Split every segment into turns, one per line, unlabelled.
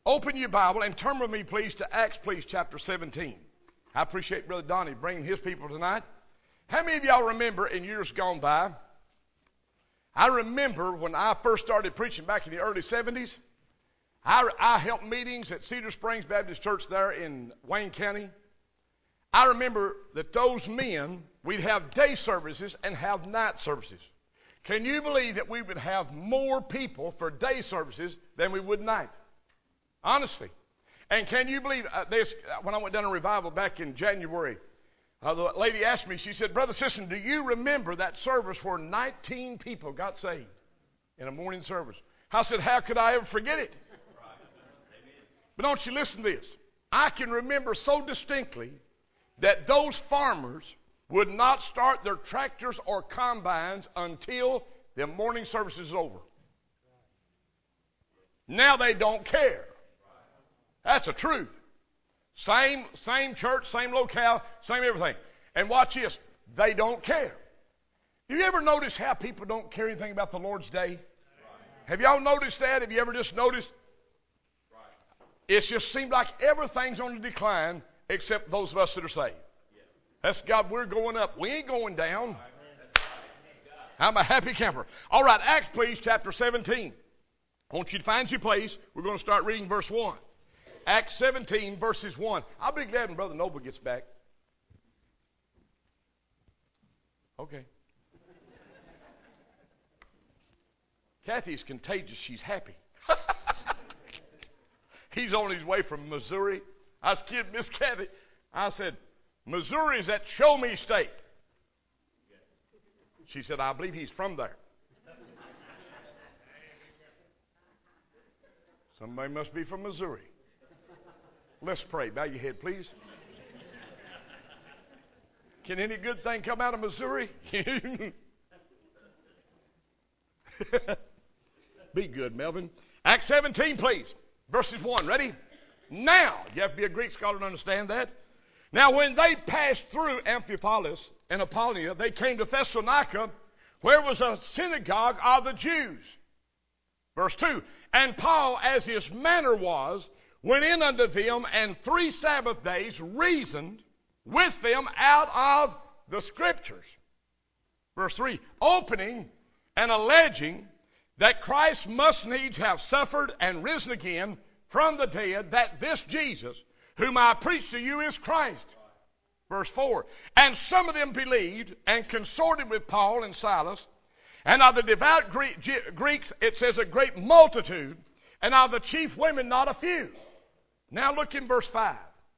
open your Bible and turn with me, please, to Acts, please, chapter 17. I appreciate Brother Donnie bringing his people tonight. How many of y'all remember in years gone by? I remember when I first started preaching back in the early 70s, I helped meetings at Cedar Springs Baptist Church there in Wayne County. I remember that those men, we'd have day services and have night services. Can you believe that we would have more people for day services than we would night? Honestly. And can you believe this? When I went down to revival back in January, the lady asked me, she said, Brother Sisson, do you remember that service where 19 people got saved in a morning service? I said, how could I ever forget it? But don't you listen to this. I can remember so distinctly that those farmers would not start their tractors or combines until the morning service is over. Now they don't care. That's the truth. Same church, same locale, same everything. And watch this. They don't care. You ever notice how people don't care anything about the Lord's Day? Have y'all noticed that? Have you ever just noticed? It just seems like everything's on the decline except those of us that are saved. That's God, we're going up. We ain't going down. I'm a happy camper. All right, Acts, please, chapter 17. I want you to find your place. We're going to start reading verse 1. Acts 17, verses 1. I'll be glad when Brother Noble gets back. Okay. Kathy's contagious. She's happy. He's on his way from Missouri. I was kidding Miss Kathy. I said, Missouri is that show me state. She said, I believe he's from there. Somebody must be from Missouri. Let's pray. Bow your head, please. Can any good thing come out of Missouri? Be good, Melvin. Acts 17, please. Verses 1. Ready? Now. You have to be a Greek scholar to understand that. Now, when they passed through Amphipolis and Apollonia, they came to Thessalonica, where was a synagogue of the Jews. Verse 2. And Paul, as his manner was, went in unto them, and 3 Sabbath days reasoned with them out of the Scriptures. Verse 3. Opening and alleging that Christ must needs have suffered and risen again from the dead, that this Jesus, whom I preach to you, is Christ. Verse 4. And some of them believed and consorted with Paul and Silas, and of the devout Greeks, it says, a great multitude, and of the chief women not a few. Now look in verse 5.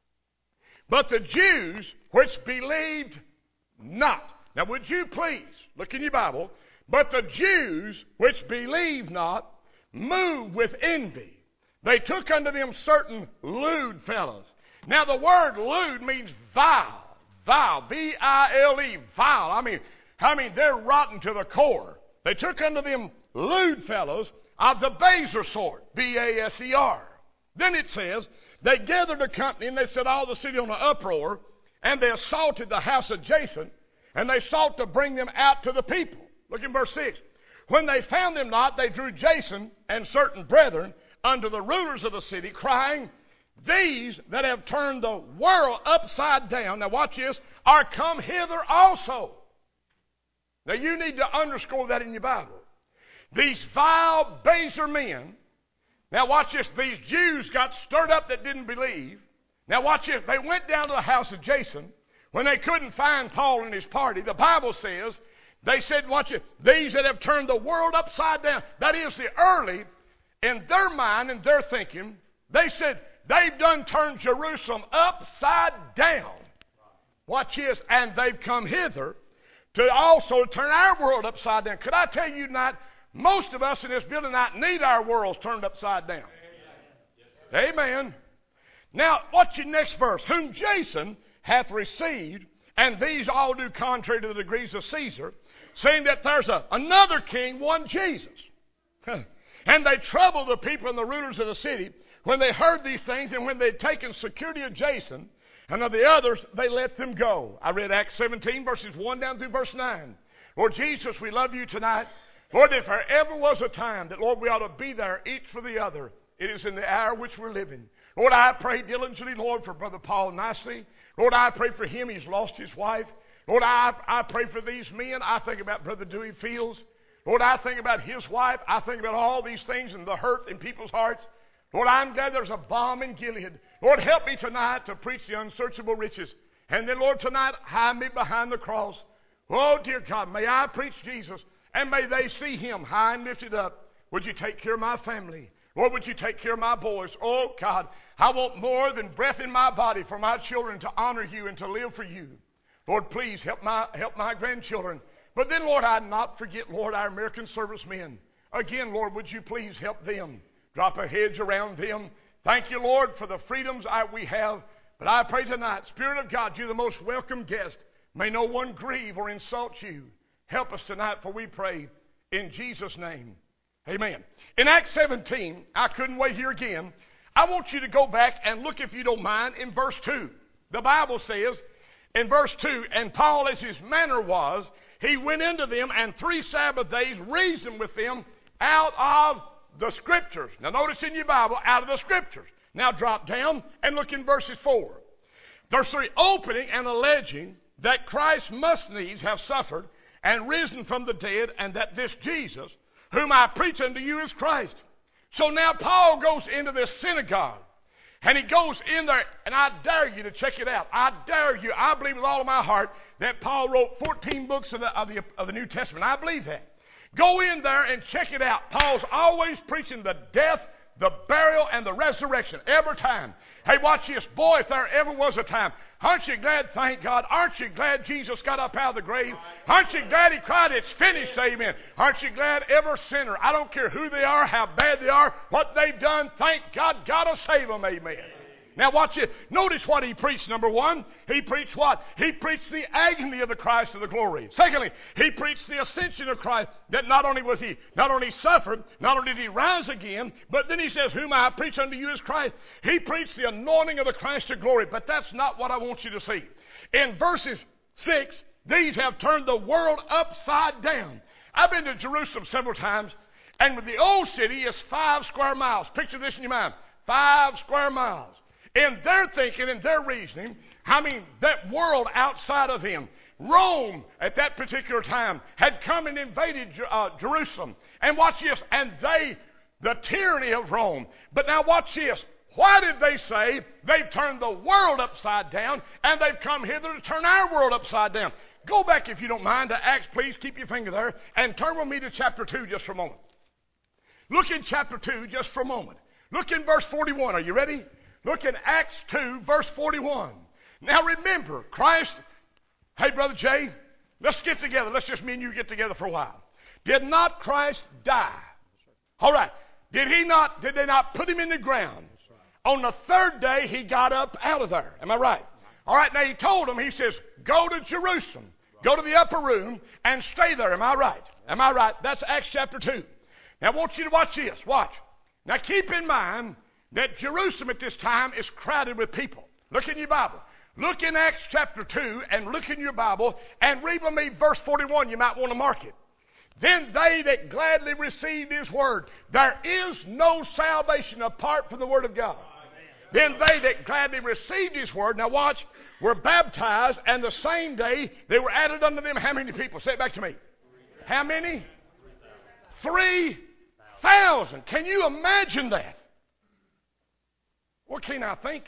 But the Jews which believed not. Now would you please, look in your Bible, but the Jews which believed not moved with envy. They took unto them certain lewd fellows. Now the word lewd means vile. Vile. V-I-L-E. Vile. I mean they're rotten to the core. They took unto them lewd fellows of the baser sort. B-A-S-E-R. Then it says, they gathered a company and they set all the city on an uproar, and they assaulted the house of Jason, and they sought to bring them out to the people. Look in verse 6. When they found them not, they drew Jason and certain brethren unto the rulers of the city, crying, these that have turned the world upside down, now watch this, are come hither also. Now you need to underscore that in your Bible. These vile, baser men. Now watch this. These Jews got stirred up that didn't believe. Now watch this. They went down to the house of Jason. When they couldn't find Paul and his party, the Bible says, they said, watch it, these that have turned the world upside down. That is the early, in their mind and their thinking, they said, they've done turned Jerusalem upside down. Watch this. And they've come hither to also turn our world upside down. Could I tell you tonight, most of us in this building tonight need our worlds turned upside down. Amen. Now, watch your next verse. Whom Jason hath received, and these all do contrary to the degrees of Caesar, saying that there's another king, one Jesus. And they troubled the people and the rulers of the city when they heard these things, and when they had taken security of Jason and of the others, they let them go. I read Acts 17, verses 1 down through verse 9. Lord Jesus, we love you tonight. Lord, if there ever was a time that, Lord, we ought to be there each for the other, It is in the hour which we're living. Lord, I pray diligently, Lord, for Brother Paul Nicely. Lord, I pray for him. He's lost his wife. Lord, I pray for these men. I think about Brother Dewey Fields. Lord, I think about his wife. I think about all these things and the hurt in people's hearts. Lord, I'm glad there's a balm in Gilead. Lord, help me tonight to preach the unsearchable riches. And then, Lord, tonight, hide me behind the cross. Oh, dear God, may I preach Jesus, and may they see him high and lifted up. Would you take care of my family? Lord, would you take care of my boys? Oh, God, I want more than breath in my body for my children to honor you and to live for you. Lord, please help my grandchildren. But then, Lord, I'd not forget, Lord, our American servicemen. Again, Lord, would you please help them? Drop a hedge around them. Thank you, Lord, for the freedoms we have. But I pray tonight, Spirit of God, you're the most welcome guest. May no one grieve or insult you. Help us tonight, for we pray in Jesus' name. Amen. In Acts 17, I couldn't wait here again. I want you to go back and look, if you don't mind, in verse 2. The Bible says in verse 2, and Paul, as his manner was, he went into them and 3 Sabbath days reasoned with them out of the Scriptures. Now notice in your Bible, out of the Scriptures. Now drop down and look in verses 4. Verse 3, opening and alleging that Christ must needs have suffered and risen from the dead, and that this Jesus, whom I preach unto you, is Christ. So now Paul goes into this synagogue, and he goes in there, and I dare you to check it out. I dare you. I believe with all of my heart that Paul wrote 14 books of the New Testament. I believe that. Go in there and check it out. Paul's always preaching the death, the burial, and the resurrection every time. Hey, watch this. Boy, if there ever was a time, aren't you glad, thank God, aren't you glad Jesus got up out of the grave? Aren't you glad he cried, it's finished, amen? Aren't you glad every sinner, I don't care who they are, how bad they are, what they've done, thank God, God will save them, amen. Now watch it. Notice what he preached. Number one, he preached what? He preached the agony of the Christ of the glory. Secondly, he preached the ascension of Christ, that not only suffered, not only did he rise again, but then he says, whom I preach unto you is Christ. He preached the anointing of the Christ of glory, but that's not what I want you to see. In verses 6, these have turned the world upside down. I've been to Jerusalem several times, and the old city is 5 square miles. Picture this in your mind. 5 square miles. In their thinking and their reasoning, that world outside of them, Rome at that particular time had come and invaded Jerusalem. And watch this, and the tyranny of Rome. But now watch this. Why did they say they've turned the world upside down and they've come hither to turn our world upside down? Go back, if you don't mind, to Acts. Please keep your finger there and turn with me to chapter 2 just for a moment. Look in chapter 2 just for a moment. Look in verse 41. Are you ready? Look in Acts 2, verse 41. Now remember, Christ, hey, Brother Jay, let's get together. Let's just me and you get together for a while. Did not Christ die? All right. Did they not put him in the ground? On the 3rd day, he got up out of there. Am I right? All right. Now he told them, he says, go to Jerusalem. Go to the upper room and stay there. Am I right? Am I right? That's Acts chapter 2. Now I want you to watch this. Watch. Now keep in mind that Jerusalem at this time is crowded with people. Look in your Bible. Look in Acts chapter 2 and look in your Bible and read with me verse 41. You might want to mark it. Then they that gladly received his word. There is no salvation apart from the word of God. Then they that gladly received his word, now watch, were baptized, and the same day they were added unto them. How many people? Say it back to me. How many? 3,000. Can you imagine that? What can I think?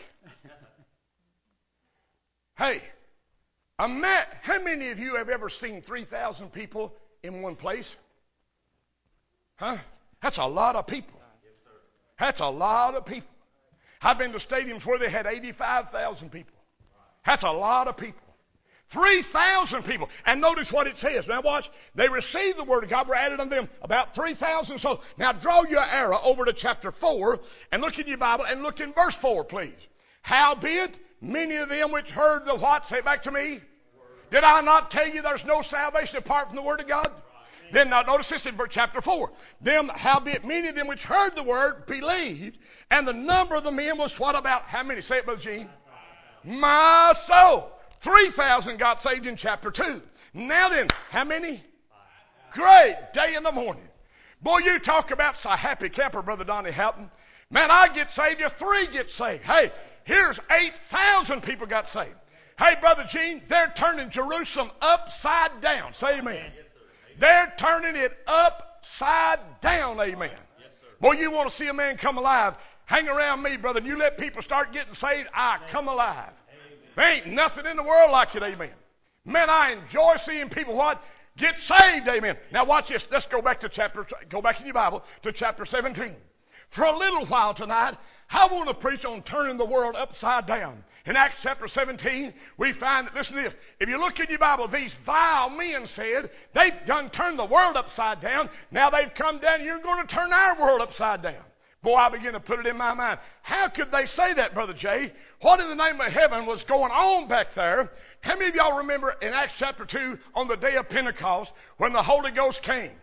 Hey, how many of you have ever seen 3,000 people in one place? Huh? That's a lot of people. That's a lot of people. I've been to stadiums where they had 85,000 people. That's a lot of people. 3,000 people. And notice what it says. Now watch. They received the word of God. Were added unto them about 3,000 souls. Now draw your arrow over to chapter 4 and look in your Bible and look in verse 4, please. Howbeit, many of them which heard the what? Say it back to me. Did I not tell you there's no salvation apart from the word of God? Then now notice this in chapter 4. Them, howbeit, many of them which heard the word believed, and the number of the men was what about? How many? Say it, Brother Gene. My soul. 3,000 got saved in chapter 2. Now then, how many? Great day in the morning. Boy, you talk about a happy camper, Brother Donnie Houghton. Man, I get saved, you 3 get saved. Hey, here's 8,000 people got saved. Hey, Brother Gene, they're turning Jerusalem upside down. Say amen. They're turning it upside down. Amen. Boy, you want to see a man come alive, hang around me, brother, and you let people start getting saved, I come alive. There ain't nothing in the world like it. Amen. Man, I enjoy seeing people what? Get saved. Amen. Now watch this. Let's go back in your Bible to chapter 17. For a little while tonight, I want to preach on turning the world upside down. In Acts chapter 17, we find that, listen to this, if you look in your Bible, these vile men said, they've done turned the world upside down. Now they've come down and you're going to turn our world upside down. Boy, I begin to put it in my mind. How could they say that, Brother Jay? What in the name of heaven was going on back there? How many of y'all remember in Acts chapter 2 on the day of Pentecost when the Holy Ghost came?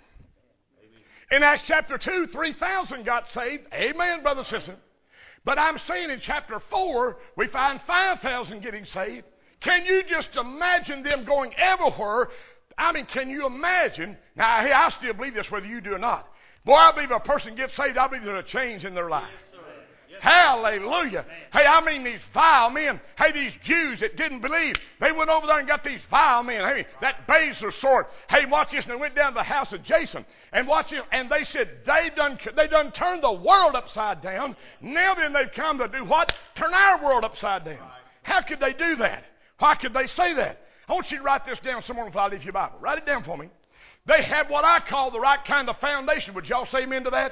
In Acts chapter 2, 3,000 got saved. Amen, brother, sister. But I'm saying in chapter 4, we find 5,000 getting saved. Can you just imagine them going everywhere? I mean, can you imagine? Now, hey, I still believe this whether you do or not. Boy, I believe a person gets saved, I believe there's a change in their life. Hallelujah. Hey, I mean these vile men. Hey, these Jews that didn't believe. They went over there and got these vile men. Hey, that Bezer sword. Hey, watch this. And they went down to the house of Jason. And watch it. And they said, they done turned the world upside down. Now then they've come to do what? Turn our world upside down. How could they do that? Why could they say that? I want you to write this down somewhere before I leave your Bible. Write it down for me. They have what I call the right kind of foundation. Would y'all say amen to that?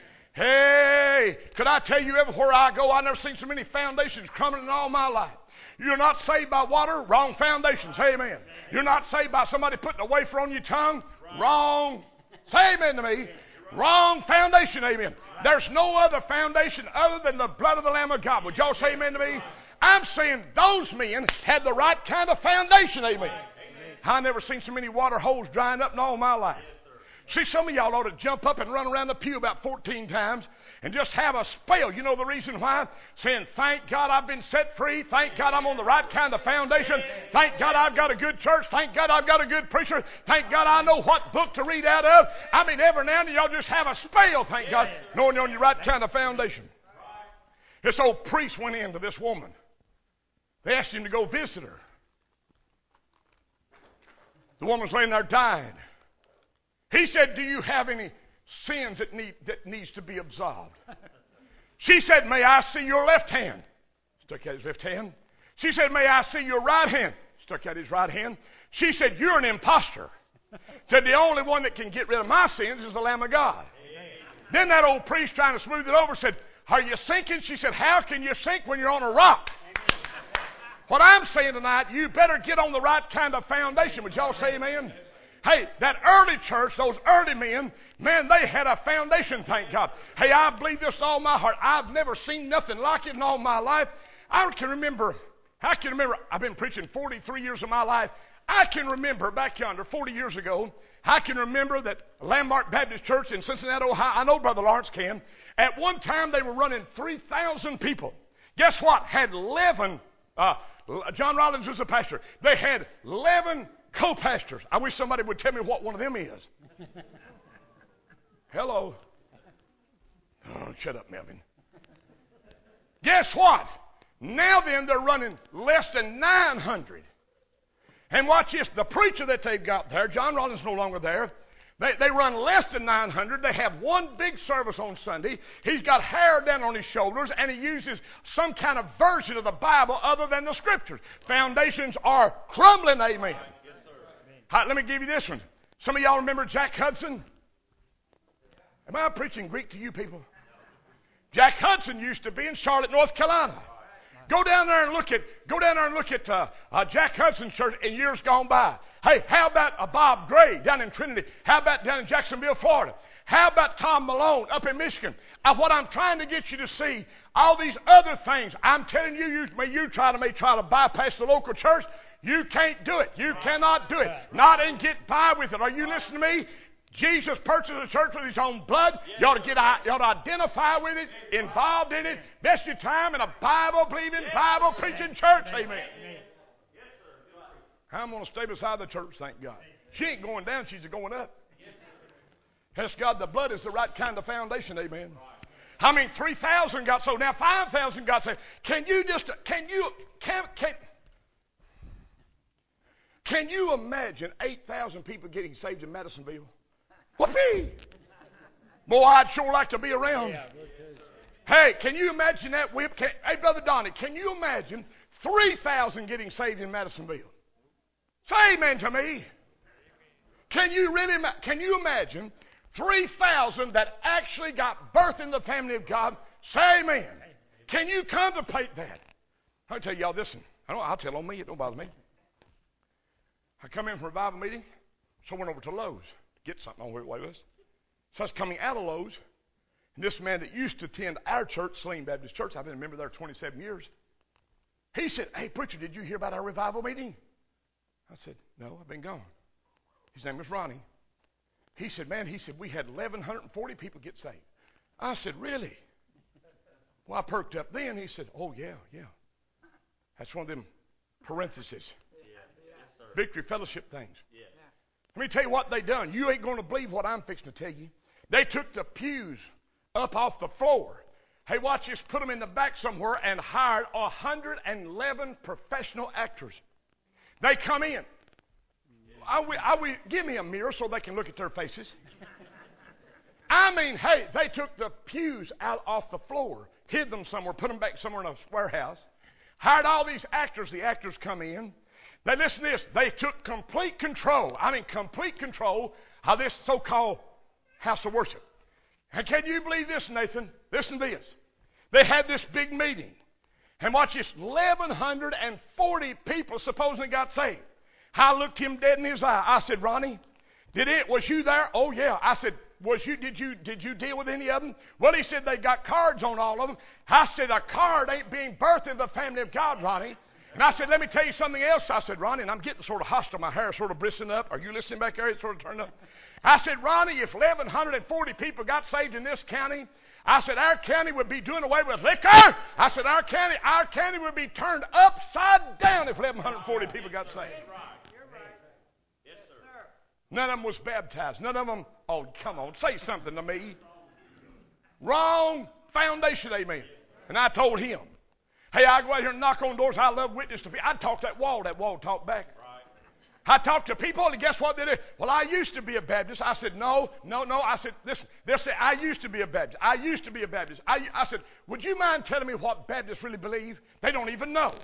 Hey, could I tell you, everywhere I go, I've never seen so many foundations crumbling in all my life. You're not saved by water, wrong foundation. Say amen. You're not saved by somebody putting a wafer on your tongue, wrong. Say amen to me. Wrong foundation, amen. There's no other foundation other than the blood of the Lamb of God. Would y'all say amen to me? I'm saying those men had the right kind of foundation, amen. I've never seen so many water holes drying up in all my life. See, some of y'all ought to jump up and run around the pew about 14 times and just have a spell. You know the reason why? Saying, thank God I've been set free. Thank God I'm on the right kind of foundation. Thank God I've got a good church. Thank God I've got a good preacher. Thank God I know what book to read out of. I mean, every now and then y'all just have a spell, thank God, knowing you're on your right kind of foundation. This old priest went in to this woman. They asked him to go visit her. The woman's laying there dying. He said, do you have any sins that needs to be absolved? She said, may I see your left hand? Stuck out his left hand. She said, may I see your right hand? Stuck out his right hand. She said, you're an imposter. Said, the only one that can get rid of my sins is the Lamb of God. Then that old priest, trying to smooth it over, said, are you sinking? She said, how can you sink when you're on a rock? What I'm saying tonight, you better get on the right kind of foundation. Would y'all say amen? Hey, that early church, those early men, man, they had a foundation, thank God. Hey, I believe this with all my heart. I've never seen nothing like it in all my life. I can remember, I've been preaching 43 years of my life. I can remember back yonder, 40 years ago, I can remember that Landmark Baptist Church in Cincinnati, Ohio, I know Brother Lawrence can, at one time they were running 3,000 people. Guess what? Had 11, John Rollins was a pastor. They had 11 co-pastors. I wish somebody would tell me what one of them is. Hello. Oh, shut up, Melvin. Guess what? Now then, they're running less than 900. And watch this. The preacher that they've got there, John Rollins no longer there. They run less than 900. They have one big service on Sunday. He's got hair down on his shoulders, and he uses some kind of version of the Bible other than the Scriptures. Foundations are crumbling, amen. Right, let me give you this one. Some of y'all remember Jack Hudson? Am I preaching Greek to you people? Jack Hudson used to be in Charlotte, North Carolina. Go down there and look at Jack Hudson's church in years gone by. Hey, how about Bob Gray down in Trinity? How about down in Jacksonville, Florida? How about Tom Malone up in Michigan? What I'm trying to get you to see, all these other things, I'm telling you, may try to bypass the local church. You can't do it. You cannot do it. Not and get by with it. Are you listening to me? Jesus purchased the church with his own blood. You ought to identify with it, involved in it, invest your time in a Bible-believing, Bible-preaching church. Amen. I'm going to stay beside the church, thank God. She ain't going down, she's going up. Yes, God, the blood is the right kind of foundation, amen. I mean, 3,000 got saved. Now 5,000 got saved. Can you imagine 8,000 people getting saved in Madisonville? Whoopee! Boy, I'd sure like to be around. Hey, can you imagine that whip? Hey, Brother Donnie, can you imagine 3,000 getting saved in Madisonville? Say amen to me. Can you imagine 3,000 that actually got birth in the family of God? Say amen. Can you contemplate that? I'll tell y'all, listen. I'll tell on me. It don't bother me. I come in from a revival meeting. So I went over to Lowe's to get something on where it was. So I was coming out of Lowe's. And this man that used to attend our church, Saline Baptist Church, I've been a member there 27 years. He said, hey, preacher, did you hear about our revival meeting? I said, no, I've been gone. His name was Ronnie. He said, man, we had 1,140 people get saved. I said, really? Well, I perked up then. He said, oh, yeah. That's one of them parentheses. Victory Fellowship things. Let me tell you what they done. You ain't going to believe what I'm fixing to tell you. They took the pews up off the floor. Hey, watch this. Put them in the back somewhere and hired 111 professional actors. They come in. Give me a mirror so they can look at their faces. I mean, hey, they took the pews out off the floor, hid them somewhere, put them back somewhere in a warehouse, hired all these actors. The actors come in. They listen to this. They took complete control of this so-called house of worship. And can you believe this, Nathan? Listen to this. They had this big meeting. And watch this. 1,140 people supposedly got saved. I looked him dead in his eye. I said, Ronnie, was you there? Oh, yeah. I said, did you deal with any of them? Well, he said they got cards on all of them. I said, a card ain't being birthed in the family of God, Ronnie. And I said, let me tell you something else. I said, Ronnie, and I'm getting sort of hostile. My hair is sort of bristling up. Are you listening back there? It's sort of turned up. I said, Ronnie, if 1,140 people got saved in this county, I said, our county would be doing away with liquor. I said, our county would be turned upside down if 1,140 people got saved.
You're right. Yes, sir.
None of them was baptized. None of them, oh, come on, say something to me. Wrong foundation, amen. And I told him, hey, I go out here and knock on doors. I love witness to people. I talk that wall talked back. I talked to people, and guess what they did? Well, I used to be a Baptist. I said, no. I said, listen, they'll say, I used to be a Baptist. I said, would you mind telling me what Baptists really believe? They don't even know.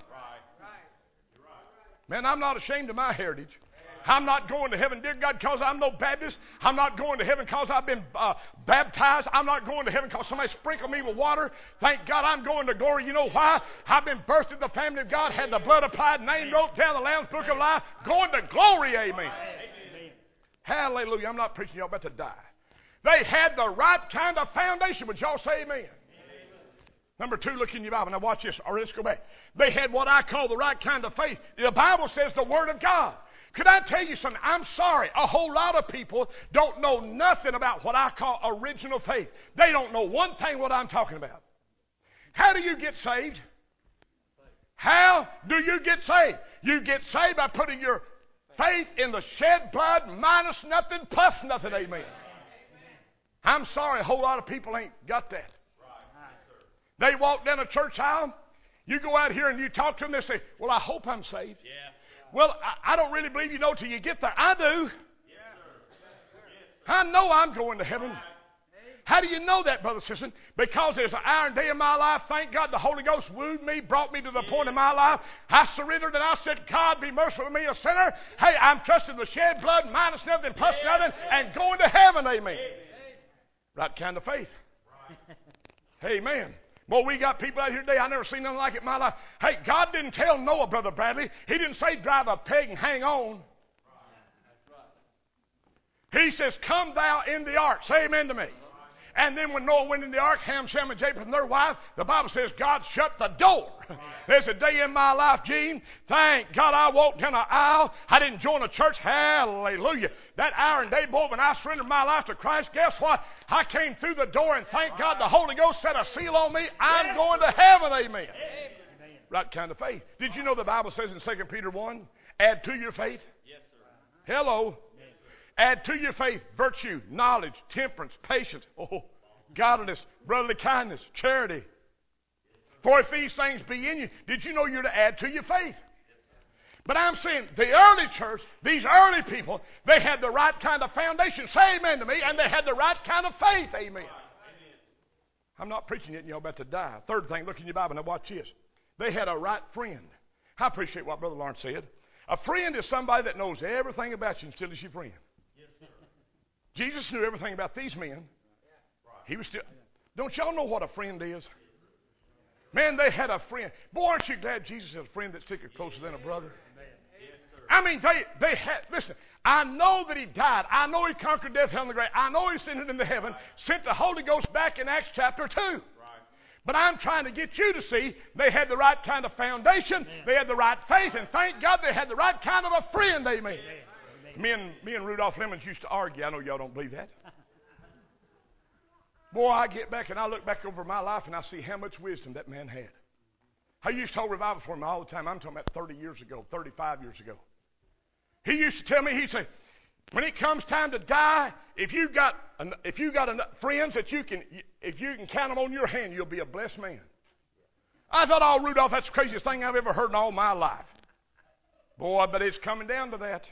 Man, I'm not ashamed of my heritage. I'm not going to heaven, dear God, because I'm no Baptist. I'm not going to heaven because I've been baptized. I'm not going to heaven because somebody sprinkled me with water. Thank God I'm going to glory. You know why? I've been birthed in the family of God, had the blood applied, name wrote down the Lamb's Book of Life, going to glory, amen. Hallelujah. I'm not preaching y'all about to die. They had the right kind of foundation. Would y'all say amen? Number 2, look in your Bible. Now watch this, or let's go back. They had what I call the right kind of faith. The Bible says the Word of God. Could I tell you something? I'm sorry. A whole lot of people don't know nothing about what I call original faith. They don't know one thing what I'm talking about. How do you get saved? How do you get saved? You get saved by putting your faith in the shed blood minus nothing plus nothing. Amen. I'm sorry. A whole lot of people ain't got that. They walk down a church aisle. You go out here and you talk to them. They say, well, I hope I'm saved.
Yeah.
Well, I don't really believe you know till you get there. I do. I know I'm going to heaven. How do you know that, brother, sister? Because there's an hour and day in my life. Thank God the Holy Ghost wooed me, brought me to the point in my life. I surrendered and I said, God, be merciful to me, a sinner. Hey, I'm trusting the shed blood, minus nothing, plus nothing, and going to heaven, amen. Right kind of faith. Amen. Boy, we got people out here today, I never seen nothing like it in my life. Hey, God didn't tell Noah, Brother Bradley. He didn't say drive a peg and hang on. He says, come thou in the ark. Say amen to me. And then when Noah went in the ark, Ham, Shem, and Japheth and their wife, the Bible says God shut the door. There's a day in my life, Gene. Thank God I walked down an aisle. I didn't join a church. Hallelujah. That hour and day, boy, when I surrendered my life to Christ, guess what? I came through the door, and thank God the Holy Ghost set a seal on me. I'm going to heaven, amen. Right kind of faith. Did you know the Bible says in 2 Peter 1, add to your faith?
Yes, sir.
Hello. Add to your faith virtue, knowledge, temperance, patience. Oh, godliness, brotherly kindness, charity. For if these things be in you, did you know you're to add to your faith? But I'm saying the early church, these early people, they had the right kind of foundation. Say amen to me. And they had the right kind of faith. Amen. I'm not preaching yet and you're about to die. Third thing, look in your Bible and watch this. They had a right friend. I appreciate what Brother Lawrence said. A friend is somebody that knows everything about you and still is your friend. Yes, sir. Jesus knew everything about these men. He was still. Don't y'all know what a friend is? Man, they had a friend. Boy, aren't you glad Jesus has a friend that's sticking closer than a brother? I mean, they had, listen, I know that he died. I know he conquered death, hell, and the grave. I know he ascended into heaven, sent the Holy Ghost back in Acts chapter 2. Right. But I'm trying to get you to see they had the right kind of foundation. Amen. They had the right faith, and thank God they had the right kind of a friend, amen. Amen. Me and Rudolph Lemons used to argue. I know y'all don't believe that. Boy, I get back and I look back over my life and I see how much wisdom that man had. I used to hold revival for him all the time. I'm talking about 30 years ago, 35 years ago. He used to tell me, he'd say, when it comes time to die, if you got enough friends that if you can count them on your hand, you'll be a blessed man. I thought, oh, Rudolph, that's the craziest thing I've ever heard in all my life. Boy, but it's coming down to that.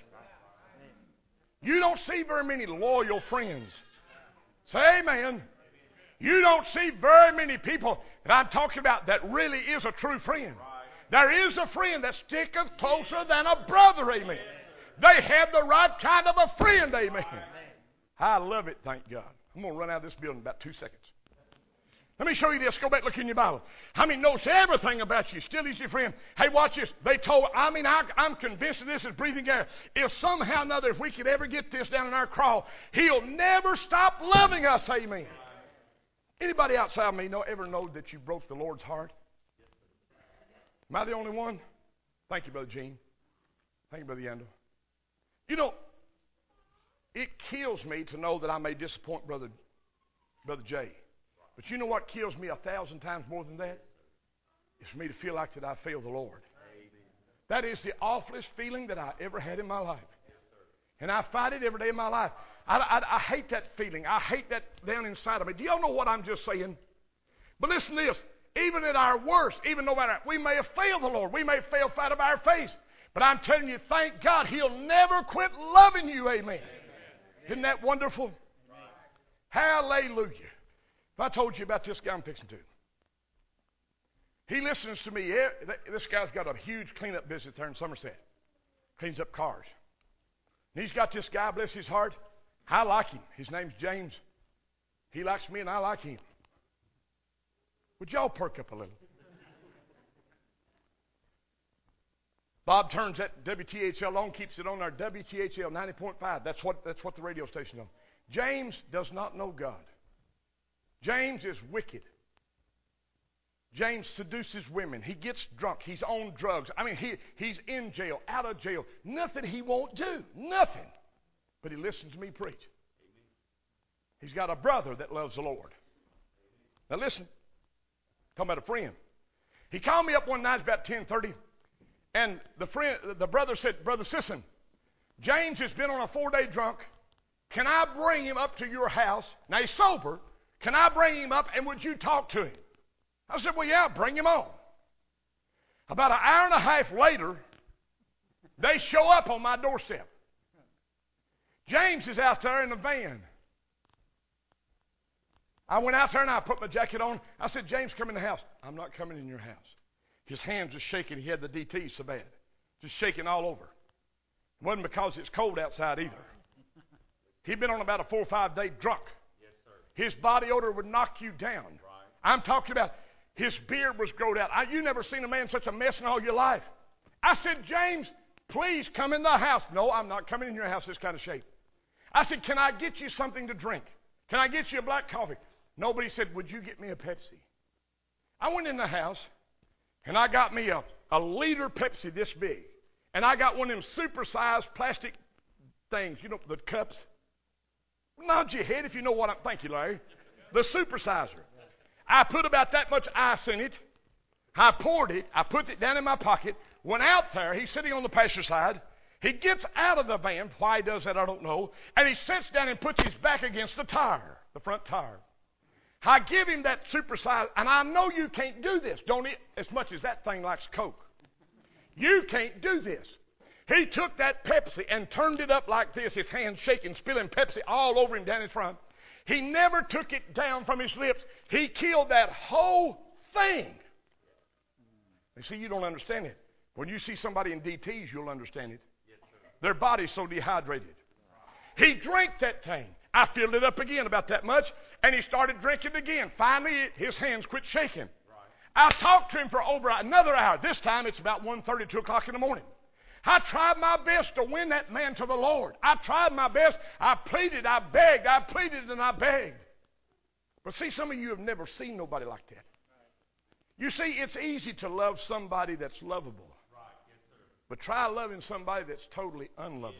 You don't see very many loyal friends. Say amen. You don't see very many people that I'm talking about that really is a true friend. There is a friend that sticketh closer than a brother, amen. They have the right kind of a friend, amen. I love it, thank God. I'm going to run out of this building in about 2 seconds. Let me show you this. Go back, look in your Bible. How many knows everything about you? Still is your friend. Hey, watch this. I'm convinced that this is breathing air. If somehow or another, if we could ever get this down in our crawl, he'll never stop loving us, amen. Anybody outside of me ever know that you broke the Lord's heart? Am I the only one? Thank you, Brother Gene. Thank you, Brother Yandel. You know, it kills me to know that I may disappoint Brother Jay. But you know what kills me 1,000 times more than that? It's for me to feel like that I failed the Lord. That is the awfulest feeling that I ever had in my life. And I fight it every day of my life. I hate that feeling. I hate that down inside of me. Do y'all know what I'm just saying? But listen to this. Even at our worst, even no matter, we may have failed the Lord. We may have failed flat of our face. But I'm telling you, thank God, He'll never quit loving you, amen. Isn't that wonderful? Hallelujah. If I told you about this guy I'm fixing to. He listens to me. This guy's got a huge cleanup business there in Somerset. Cleans up cars. And he's got this guy, bless his heart. I like him. His name's James. He likes me and I like him. Would y'all perk up a little? Bob turns that WTHL on, keeps it on our WTHL 90.5. That's what the radio station on. James does not know God. James is wicked. James seduces women. He gets drunk. He's on drugs. I mean, he's in jail, out of jail. Nothing he won't do. Nothing. But he listens to me preach. He's got a brother that loves the Lord. Now listen. Talking about a friend. He called me up one night about 10:30, and the brother said, Brother Sisson, James has been on a 4-day drunk. Can I bring him up to your house? Now he's sober. Can I bring him up and would you talk to him? I said, well, yeah, bring him on. About an hour and a half later, they show up on my doorstep. James is out there in the van. I went out there and I put my jacket on. I said, James, come in the house. I'm not coming in your house. His hands were shaking. He had the DT so bad. Just shaking all over. It wasn't because it's cold outside either. He'd been on about a 4 or 5 day drunk. Yes, sir. His body odor would knock you down. Right. I'm talking about his beard was growed out. You never seen a man such a mess in all your life. I said, James, please come in the house. No, I'm not coming in your house this kind of shape. I said, can I get you something to drink? Can I get you a black coffee? Nobody said, would you get me a Pepsi? I went in the house, and I got me a liter Pepsi this big. And I got one of them super-sized plastic things, you know, the cups. Nod your head if you know what I'm... Thank you, Larry. The supersizer. I put about that much ice in it. I poured it. I put it down in my pocket. Went out there. He's sitting on the passenger side. He gets out of the van. Why he does that, I don't know. And he sits down and puts his back against the tire, the front tire. I give him that supersized, and I know you can't do this. Don't eat as much as that thing likes Coke. You can't do this. He took that Pepsi and turned it up like this, his hands shaking, spilling Pepsi all over him down his front. He never took it down from his lips. He killed that whole thing. You see, you don't understand it. When you see somebody in DTs, you'll understand it. Their body's so dehydrated. He drank that thing. I filled it up again about that much, and he started drinking it again. Finally, his hands quit shaking. I talked to him for over another hour. This time it's about 1:30, 2 o'clock in the morning. I tried my best to win that man to the Lord. I tried my best. I pleaded, I begged, I pleaded, and I begged. But see, some of you have never seen nobody like that. You see, it's easy to love somebody that's lovable. But try loving somebody that's totally unlovable.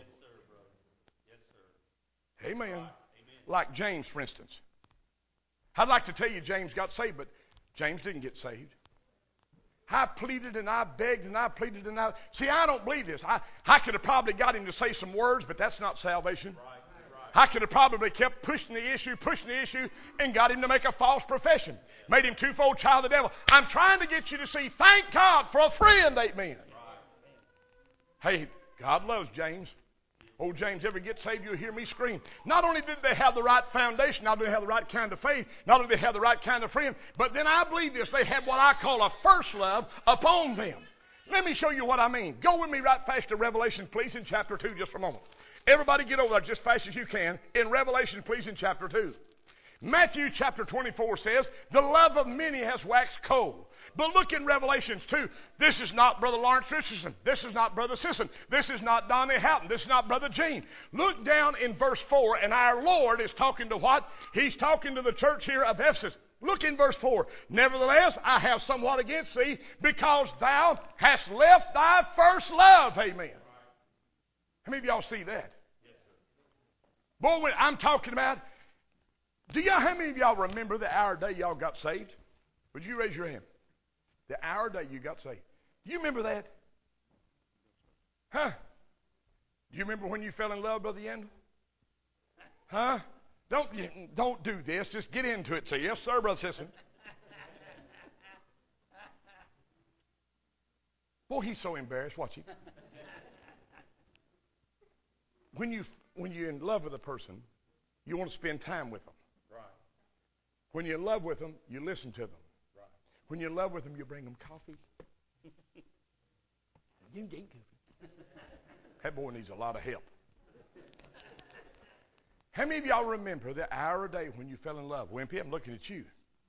Amen. Like James, for instance. I'd like to tell you James got saved, but James didn't get saved. I pleaded and I begged and I pleaded and I... See, I don't believe this. I could have probably got him to say some words, but that's not salvation. I could have probably kept pushing the issue, and got him to make a false profession. Made him twofold child of the devil. I'm trying to get you to see, thank God for a friend, amen. Hey, God loves James. Oh, James, ever get saved, you'll hear me scream. Not only did they have the right foundation, not only did they have the right kind of faith, not only did they have the right kind of friend, but then I believe this, they had what I call a first love upon them. Let me show you what I mean. Go with me right fast to Revelation, please, in chapter 2, just for a moment. Everybody get over there just fast as you can. In Revelation, please, in chapter 2. Matthew chapter 24 says, the love of many has waxed cold. But look in Revelations 2. This is not Brother Lawrence Richardson. This is not Brother Sisson. This is not Donnie Houghton. This is not Brother Gene. Look down in verse 4, and our Lord is talking to what? He's talking to the church here of Ephesus. Look in verse 4. Nevertheless, I have somewhat against thee, because thou hast left thy first love. Amen. How many of y'all see that? Boy, when I'm talking about, how many of y'all remember the hour day y'all got saved? Would you raise your hand? The hour day you got saved. Do you remember that? Huh? Do you remember when you fell in love, Brother Yandel? Huh? Don't do this. Just get into it. Say, yes, sir, Brother Sisson. Boy, he's so embarrassed. Watch him. When you're in love with a person, you want to spend time with them. Right. When you're in love with them, you listen to them. Right. When you're in love with them, you bring them coffee. That boy needs a lot of help. How many of y'all remember the hour a day when you fell in love? Wimpy, I'm looking at you.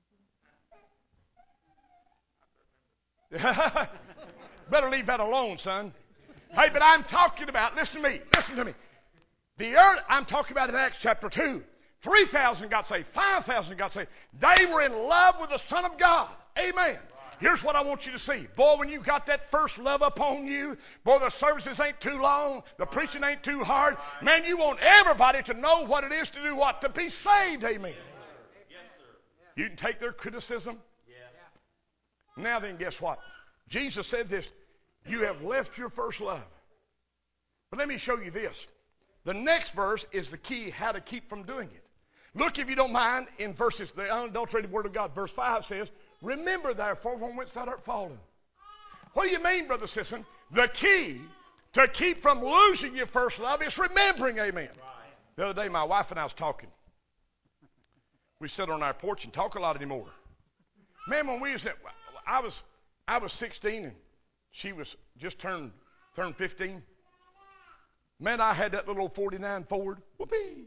Better leave that alone, son. Hey, but I'm talking about, listen to me. The earth, I'm talking about in Acts chapter 2. 3,000 got saved. 5,000 got saved. They were in love with the Son of God. Amen. Here's what I want you to see. Boy, when you got that first love upon you, boy, the services ain't too long. The preaching ain't too hard. Man, you want everybody to know what it is to do what? To be saved. Amen. Yes, sir. You can take their criticism. Yeah. Now then, guess what? Jesus said this. You have left your first love. But let me show you this. The next verse is the key how to keep from doing it. Look, if you don't mind, in verses, the unadulterated Word of God, verse 5 says, remember therefore from whence thou art fallen. What do you mean, Brother Sisson? The key to keep from losing your first love is remembering, amen. Right. The other day, my wife and I was talking. We sit on our porch and talk a lot anymore. Man, when we was I was 16 and she was just turned 15. Man, I had that little old 49 Ford. Whoopee!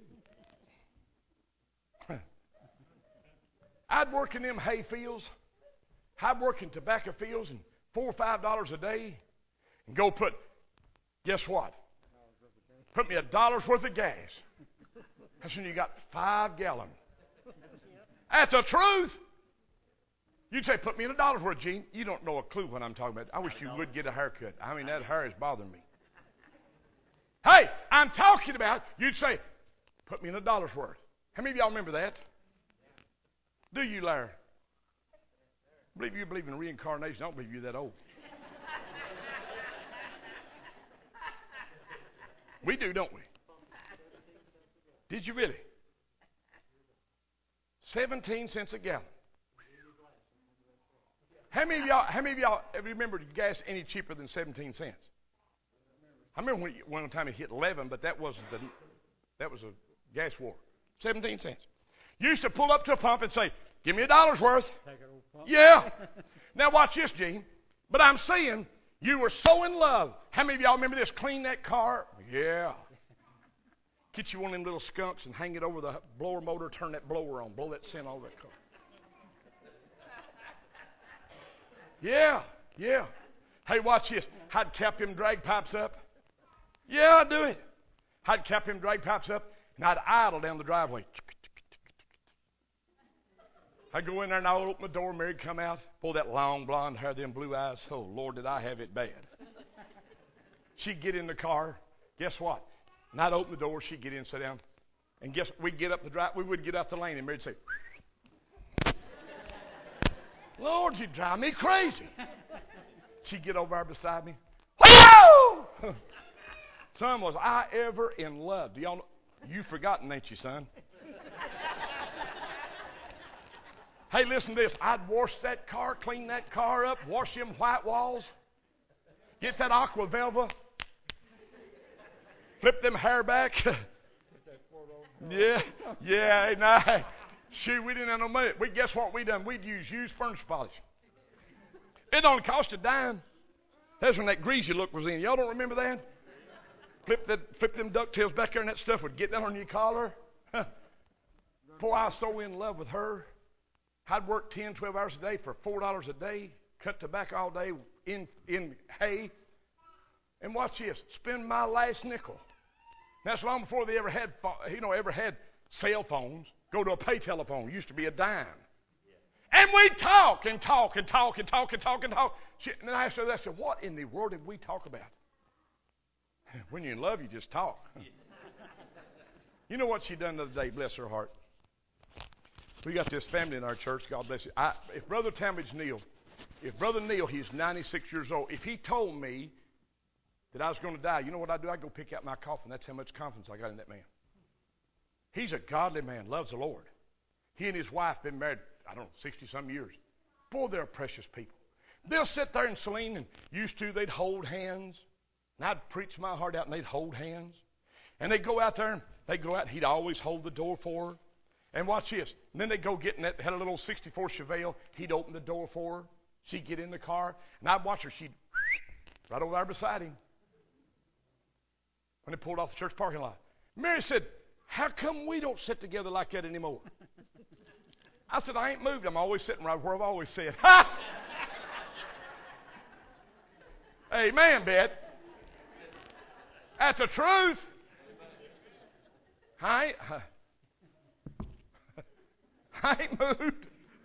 I'd work in them hay fields. I'd work in tobacco fields and $4 or $5 a day and go put, guess what? Put me $1 worth of gas. That's when you got 5 gallons. That's the truth. You'd say, put me in $1 worth, Gene. You don't know a clue what I'm talking about. I wish you would get a haircut. I mean, that hair is bothering me. Hey, I'm talking about, you'd say, put me in $1 worth. How many of y'all remember that? Do you, Larry? I believe you believe in reincarnation. I don't believe you're that old. We do, don't we? Did you really? 17 cents a gallon. How many of y'all ever remember gas any cheaper than 17 cents? I remember when one time it hit 11, but that was a gas war. 17 cents. You used to pull up to a pump and say, "Give me $1 worth." Yeah. Now watch this, Gene. But I'm saying you were so in love. How many of y'all remember this? Clean that car. Yeah. Get you one of them little skunks and hang it over the blower motor. Turn that blower on. Blow that scent all over that car. Yeah. Yeah. Hey, watch this. I'd cap them drag pipes up. Yeah, I'd do it. I'd cap them drag pipes up, and I'd idle down the driveway. I'd go in there, and I'd open the door, Mary'd come out, pull that long blonde hair, them blue eyes. Oh, Lord, did I have it bad. She'd get in the car. Guess what? And I'd open the door, she'd get in, sit down. And guess we'd get up the drive, we would get out the lane, and Mary'd say, "Lord, you drive me crazy." She'd get over there beside me. Whoa! Son, was I ever in love? Do y'all know? You've forgotten, ain't you, son? Hey, listen to this. I'd wash that car, clean that car up, wash them white walls, get that aqua velva, flip them hair back. Yeah. Nah. Shoot, we didn't have no money. Guess what we done? We'd use used furniture polish. It only cost a dime. That's when that greasy look was in. Y'all don't remember that? Flip them ducktails back there, and that stuff would get down on your collar. Boy, I was so in love with her. I'd work 10, 12 hours a day for $4 a day, cut tobacco all day in hay. And watch this, spend my last nickel. That's long before they ever had cell phones. Go to a pay telephone. It used to be a dime. And we'd talk and talk and talk and talk and talk and talk. And then I asked her, I said, "What in the world did we talk about?" When you're in love, you just talk. You know what she done the other day, bless her heart? We got this family in our church, God bless you. If Brother Talmadge Neal, he's 96 years old, if he told me that I was going to die, you know what I'd do? I'd go pick out my coffin. That's how much confidence I got in that man. He's a godly man, loves the Lord. He and his wife been married, 60-some years. Boy, they're precious people. They'll sit there in Saline, and they'd hold hands. And I'd preach my heart out, and they'd hold hands. And they'd go out there, he'd always hold the door for her. And watch this. And then they'd go get in that, had a little 64 Chevelle. He'd open the door for her. She'd get in the car. And I'd watch her. She'd right over there beside him. When they pulled off the church parking lot. Mary said, "How come we don't sit together like that anymore?" I said, "I ain't moved. I'm always sitting right where I've always said." Ha! Amen, Bet. That's the truth. I ain't moved.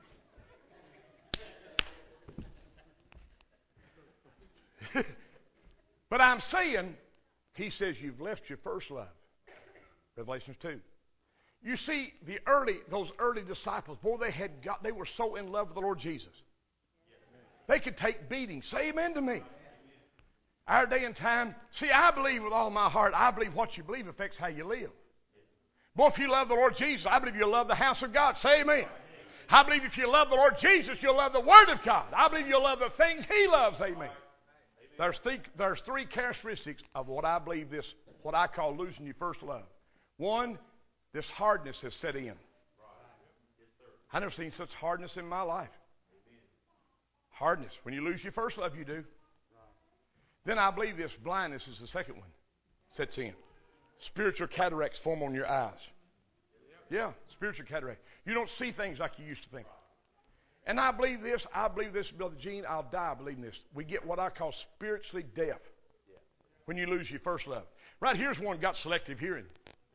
But I'm saying, he says, you've left your first love. Revelations 2. You see, those early disciples, boy, they were so in love with the Lord Jesus. They could take beatings. Say amen to me. Our day and time, see, I believe with all my heart, I believe what you believe affects how you live. Boy, if you love the Lord Jesus, I believe you'll love the house of God. Say amen. I believe if you love the Lord Jesus, you'll love the Word of God. I believe you'll love the things He loves. Amen. There's three characteristics of what I believe what I call losing your first love. One, this hardness has set in. I've never seen such hardness in my life. Hardness. When you lose your first love, you do. Then I believe this blindness is the second one. Sets in. Spiritual cataracts form on your eyes. Yeah, spiritual cataract. You don't see things like you used to think. And I believe this, Brother Gene, I'll die believing this. We get what I call spiritually deaf when you lose your first love. Right here's one got selective hearing.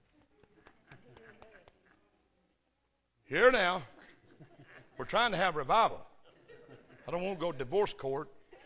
Here now, we're trying to have revival. I don't want to go to divorce court.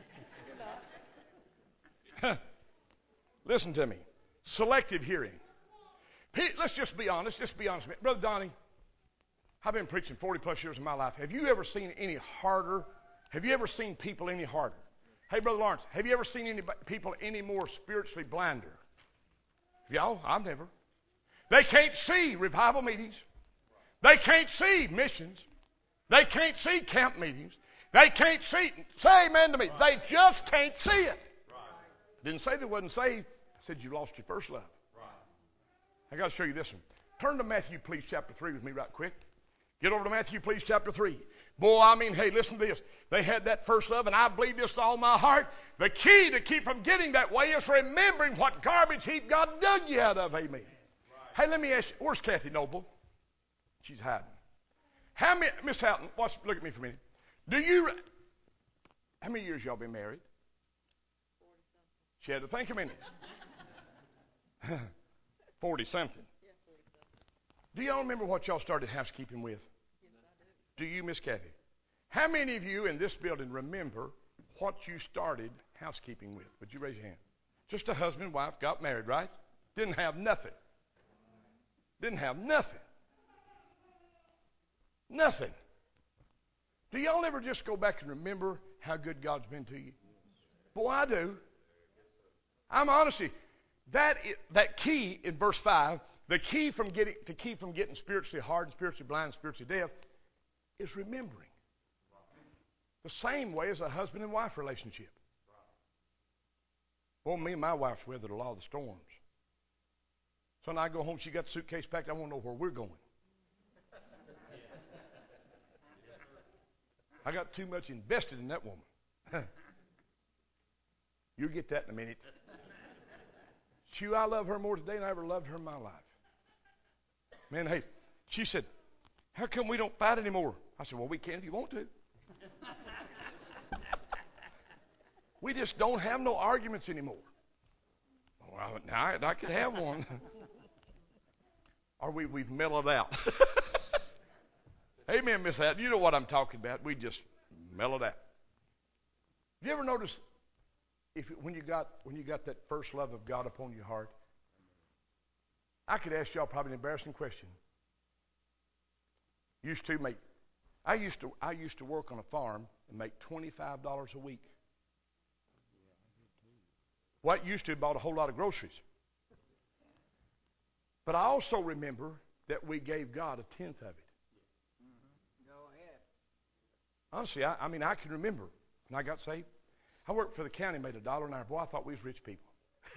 Listen to me. Selective hearing. Let's just be honest. Brother Donnie, I've been preaching 40 plus years of my life. Have you ever seen any harder? Have you ever seen people any harder? Hey, Brother Lawrence, have you ever seen any people any more spiritually blinder? Y'all, I've never. They can't see revival meetings. They can't see missions. They can't see camp meetings. They can't see. Say amen to me. They just can't see it. Didn't say they wasn't saved. I said you lost your first love. I got to show you this one. Turn to Matthew, please, chapter 3 with me right quick. Get over to Matthew, please, chapter 3. Boy, I mean, hey, listen to this. They had that first love, and I believe this with all my heart. The key to keep from getting that way is remembering what garbage heap God dug you out of. Amen. Right. Hey, let me ask you, where's Kathy Noble? She's hiding. How many, Miss Houghton, look at me for a minute. How many years y'all been married? 40-something. She had to think a minute. 40-something. Do y'all remember what y'all started housekeeping with? Yes, I do. Do you, Miss Kathy? How many of you in this building remember what you started housekeeping with? Would you raise your hand? Just a husband, wife, got married, right? Didn't have nothing. Didn't have nothing. Nothing. Do y'all ever just go back and remember how good God's been to you? Boy, I do. I'm honestly, that key in verse 5, the key from getting spiritually hard, spiritually blind, spiritually deaf, is remembering. The same way as a husband and wife relationship. Well, me and my wife's weathered a lot of the storms. So when I go home, she got the suitcase packed. I want to know where we're going. I got too much invested in that woman. You'll get that in a minute. Shoot, I love her more today than I ever loved her in my life. Man, hey, she said, how come we don't fight anymore? I said, well, we can if you want to. We just don't have no arguments anymore. Well, I could have one. Or we've mellowed out. Amen, Miss Hat. You know what I'm talking about. We just mellowed out. Have you ever noticed when you got that first love of God upon your heart? I could ask y'all probably an embarrassing question. I used to work on a farm and make $25 a week. What used to bought a whole lot of groceries. But I also remember that we gave God a tenth of it.
Go ahead.
Honestly, I can remember when I got saved. I worked for the county, made $1 an hour. Boy, I thought we was rich people.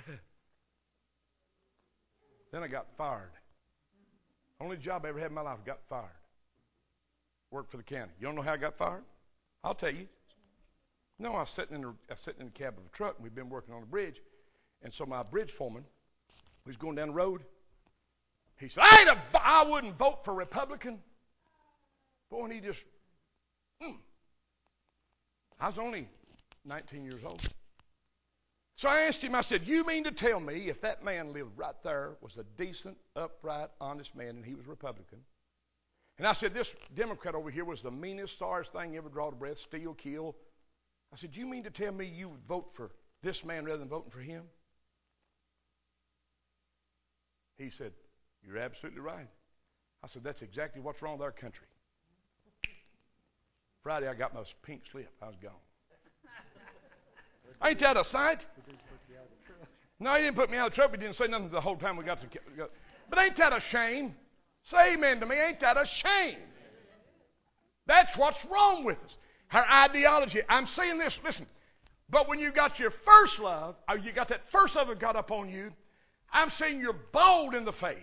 Then I got fired. Only job I ever had in my life, got fired. Worked for the county. You don't know how I got fired? I'll tell you. No, I was sitting in the cab of a truck, and we'd been working on a bridge. And so my bridge foreman was going down the road. He said, I wouldn't vote for Republican. Boy, and he just, I was only 19 years old. So I asked him, I said, you mean to tell me if that man lived right there, was a decent, upright, honest man, and he was Republican? And I said, this Democrat over here was the meanest, sorriest thing ever draw to breath, steal, kill. I said, you mean to tell me you would vote for this man rather than voting for him? He said, you're absolutely right. I said, that's exactly what's wrong with our country. Friday, I got my pink slip. I was gone. Ain't that a sight? No, he didn't put me out of the truck. He didn't say nothing the whole time we got to. But ain't that a shame? Say amen to me. Ain't that a shame? That's what's wrong with us. Our ideology. I'm saying this, listen. But when you got your first love, or you got that first love of God upon you, I'm saying you're bold in the faith.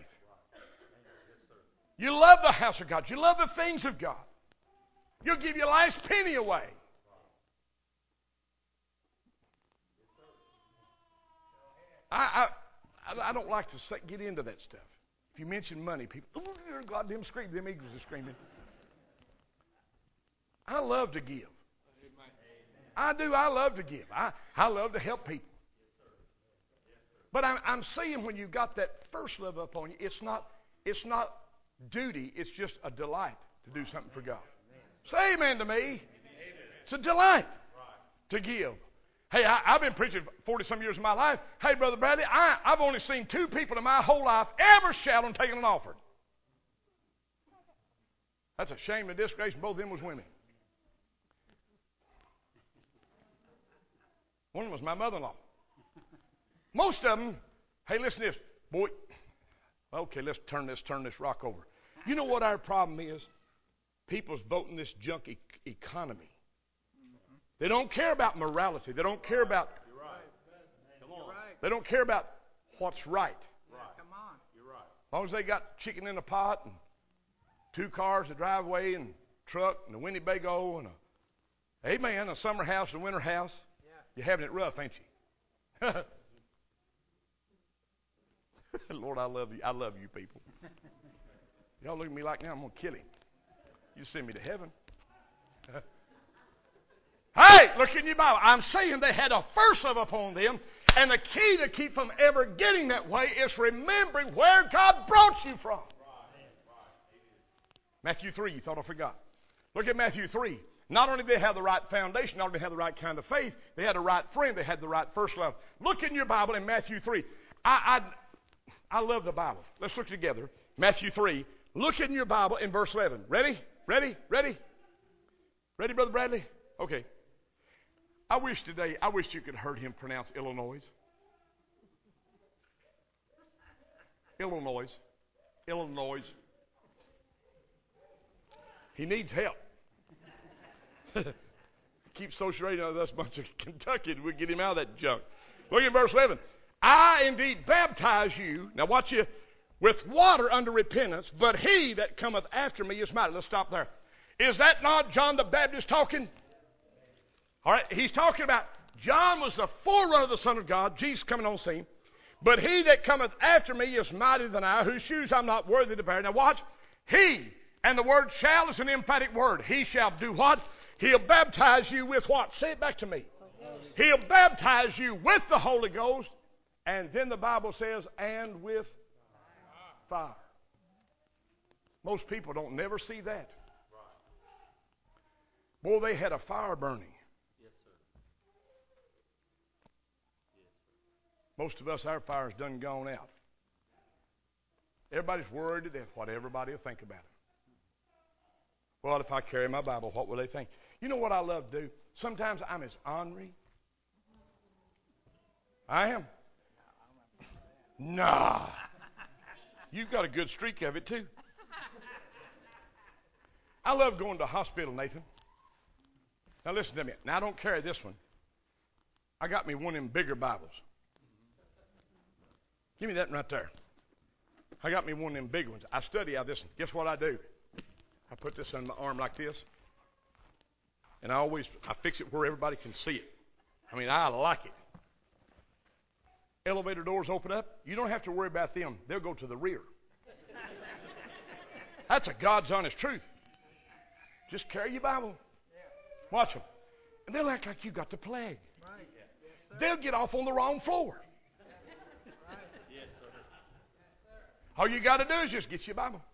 You love the house of God. You love the things of God. You'll give your last penny away. I don't like to get into that stuff. If you mention money, people, God, them scream, them eagles are screaming. I love to give. I do. I love to give. I love to help people. But I'm saying when you got that first love up on you, it's not duty. It's just a delight to do something for God. Say amen to me. It's a delight to give. Hey, I've been preaching 40-some years of my life. Hey, Brother Bradley, I've only seen 2 people in my whole life ever shout on taking an offering. That's a shame and disgrace, and both of them was women. One was my mother-in-law. Most of them, hey, listen to this. Boy, okay, let's turn this rock over. You know what our problem is? People's voting this junk economy. They don't care about morality. They don't care about.
You're right. Come on.
They don't care about what's right.
Right.
Come on.
You're right.
As long as they got chicken in a pot and 2 cars, a driveway and truck and a Winnebago and a summer house and a winter house.
Yeah.
You're having it rough, ain't you? Lord, I love you. I love you people. Y'all look at me like now I'm going to kill him. You send me to heaven. Hey, look in your Bible. I'm saying they had a first love upon them, and the key to keep from ever getting that way is remembering where God brought you from. Matthew 3, you thought I forgot. Look at Matthew 3. Not only did they have the right foundation, not only did they have the right kind of faith, they had the right friend, they had the right first love. Look in your Bible in Matthew 3. I love the Bible. Let's look together. Matthew 3. Look in your Bible in verse 11. Ready? Ready? Ready? Ready, Brother Bradley? Okay. I wish you could have heard him pronounce Illinois. Illinois. Illinois. He needs help. Keep social radio with us bunch of Kentuckians. We'll get him out of that junk. Look at verse 11. I indeed baptize you, now watch you, with water unto repentance, but he that cometh after me is mighty. Let's stop there. Is that not John the Baptist talking? All right, he's talking about John was the forerunner of the Son of God, Jesus coming on scene. But he that cometh after me is mightier than I, whose shoes I'm not worthy to bear. Now watch. He, and the word shall is an emphatic word. He shall do what? He'll baptize you with what? Say it back to me. He'll baptize you with the Holy Ghost. And then the Bible says, and with fire. Most people don't never see that. Boy, they had a fire burning.
Yes, sir.
Most of us, our fire's done gone out. Everybody's worried to death what everybody will think about it. Well, if I carry my Bible, what will they think? You know what I love to do? Sometimes I'm as ornery. I am. Nah. You've got a good streak of it, too. I love going to the hospital, Nathan. Now, listen to me. Now, I don't carry this one. I got me one of them bigger Bibles. Give me that one right there. I got me one of them big ones. I study out of this one. Guess what I do? I put this on my arm like this. And I fix it where everybody can see it. I mean, I like it. Elevator doors open up. You don't have to worry about them. They'll go to the rear. That's a God's honest truth. Just carry your Bible. Watch them. And they'll act like you got the plague.
Right.
They'll get off on the wrong floor.
Yes, sir.
All you got to do is just get your Bible.